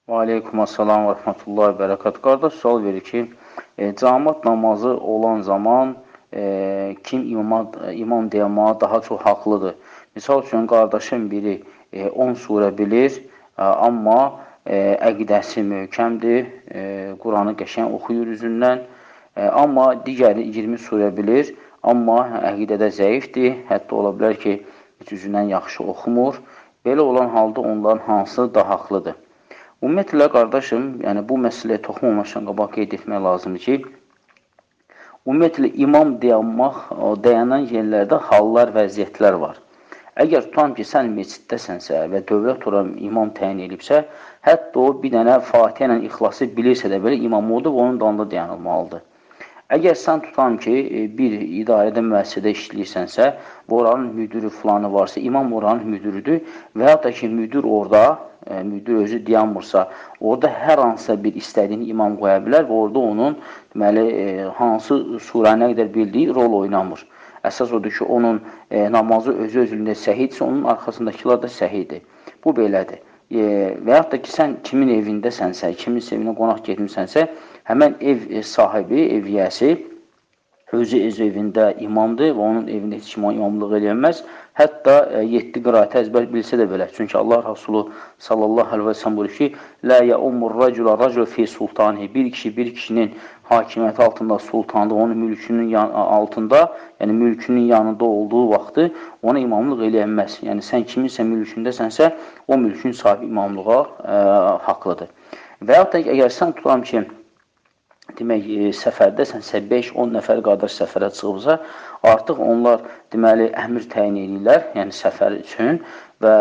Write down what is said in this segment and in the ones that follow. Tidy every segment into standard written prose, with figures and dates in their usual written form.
Və aleykum assalam və rəhmətullahi və bərəkət. Qardaş sual verir ki, cəmaət namazı olan zaman kim imam deyəməyə daha çox haqlıdır? Misal üçün, qardaşın biri 10 surə bilir, amma əqidəsi möhkəmdir, Quranı qəşəng oxuyur üzündən, amma digəri 20 surə bilir, amma əqidədə zəifdir, hətta ola bilər ki, heç üzündən yaxşı oxumur. Belə olan halda onların hansı daha haqlıdır? Ümumiyyətlə, qardaşım, yəni bu məsələyə toxunmamışdan qabaq qeyd etmək lazımdır ki, ümumiyyətlə, imam dayanan yerlərdə hallar, vəziyyətlər var. Əgər tutam ki, sən meçiddəsənsə və dövlət olaraq imam təyin edibsə, hətta o bir dənə Fatihə ilə İxlası bilirsə də belə imam odur və onun dalında dayanılmalıdır. Əgər sən tutam ki, bir idarədə müəssisədə işləyirsənsə, bu oranın müdürü filanı varsa, imam oranın müdürüdür və ya da ki, müdür orada, müdür özü dayanmırsa, orada hər hansısa bir istədiyini imam qoya bilər və orada onun deməli, hansı surəni qədər bildiyi rol oynamır. Əsas odur ki, onun namazı özü-özlüyündə səhidirsə, onun arxasındakılar da səhidir. Bu belədir. Və yaxud da ki, sən kimin evindəsənsə, kimin evinə qonaq getmişsənsə, həmən ev sahibi, ev yiyəsi özü öz evində imamdır və onun evində heç kim imamlıq eləyənməz. Hətta 7 qiraətə əzbər bilsə də belə. Çünki Allah Rasulü sallallahu aleyhi və səlləm buyurur ki, Lə yəummur rəcul fi sultanihi. Bir kişi bir kişinin hakimiyyəti altında, sultanlığı, onun mülkünün altında, yəni mülkünün yanında olduğu vaxtı ona imamlıq eləyənməz. Yəni sən kiminsə mülkündəsənsə, o mülkün sahibi imamlığa haqlıdır. Və yaxud da əgər sən tutam ki, demək, səfərdəsənsə 5-10 nəfər qardaş səfərə çıxıbsa, artıq onlar deməli əmir təyin edirlər, yəni səfər üçün və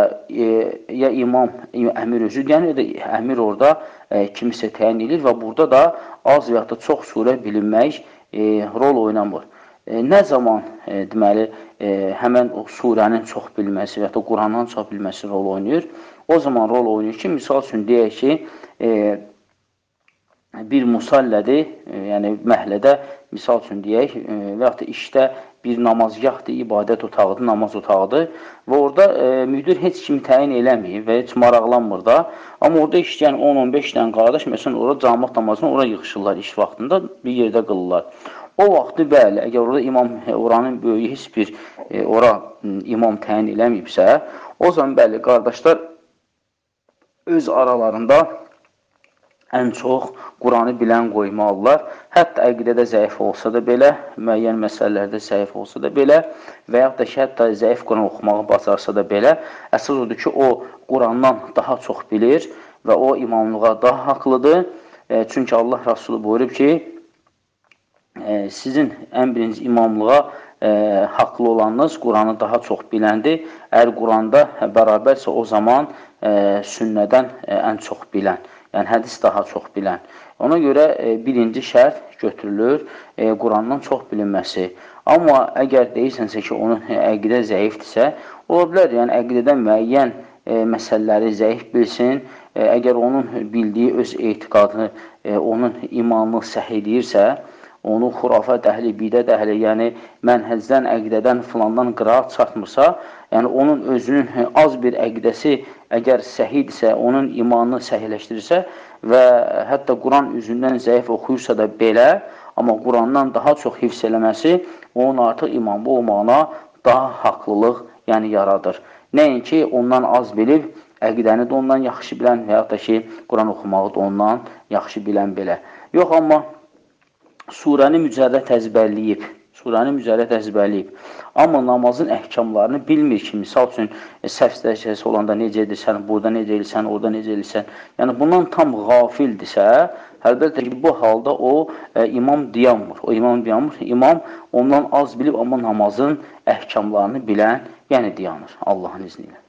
ya imam, əmir özü, yəni ya da əmir orada kimisə təyin edir və burada da az və ya da çox surə bilinmək rol oynamır. Nə zaman deməli həmən o surənin çox bilməsi və ya da Qurandan çox bilməsi rol oynayır? O zaman rol oynayır ki, misal üçün deyək ki, bir musallədir, yəni məhlədə, misal üçün deyək, və yaxud da işdə bir namazgahdır, ibadət otağıdır, namaz otağıdır və orada müdir heç kimi təyin eləməyib və heç maraqlanmır da, amma orada işləyən 10-15 dənə qardaş, məsələn, orada cəmaət namazını ora yığışırlar iş vaxtında, bir yerdə qılırlar. O vaxtı bəli, əgər orada imam, oranın böyüyü heç bir ora imam təyin eləməyibsə, o zaman bəli, qardaşlar öz aralarında ən çox Quranı bilən qoymalılar. Hətta əqidədə zəif olsa da belə, müəyyən məsələlərdə zəif olsa da belə və yaxud da ki, hətta zəif Quran oxumağı bacarsa da belə, əsas odur ki, o Qurandan daha çox bilir və o imamlığa daha haqlıdır. Çünki Allah Rasulü buyurub ki, sizin ən birinci imamlığa haqlı olanınız Quranı daha çox biləndir. Əgər Quranda bərabərsə o zaman sünnədən ən çox bilən. Yəni, hədis daha çox bilən. Ona görə birinci şərt götürülür, Qurandan çox bilinməsi. Amma əgər deyirsənsə ki, onun əqidə zəifdirsə, ola bilər, yəni əqidədən müəyyən məsələləri zəif bilsin, əgər onun bildiyi öz etiqadını, onun imanını səhi deyirsə, onu xurafat əhli, bidət əhli, yəni mənhəzdən, əqidədən, filandan qıraat çatmırsa, yəni onun özünün az bir əqidəsi əgər səhidirsə, onun imanını səhiləşdirirsə və hətta Quran üzündən zəif oxuyursa da belə, amma Qurandan daha çox hifz eləməsi onun artıq imamı olmağına daha haqlılıq yəni yaradır. Nəinki ondan az bilib, əqidəni də ondan yaxşı bilən və yaxud da ki, Quran oxumağı da ondan yaxşı bilən belə. Yox, amma surəni mücərrət əzbərləyib, amma namazın əhkamlarını bilmir ki, misal üçün, səhv dərəcəsi olanda necə edirsən, burada necə edirsən, orada necə edirsən, yəni bundan tam qafildirsə, əlbəttə ki, bu halda o imam dayanmır, imam ondan az bilib, amma namazın əhkamlarını bilən, yəni dayanır Allahın izni ilə.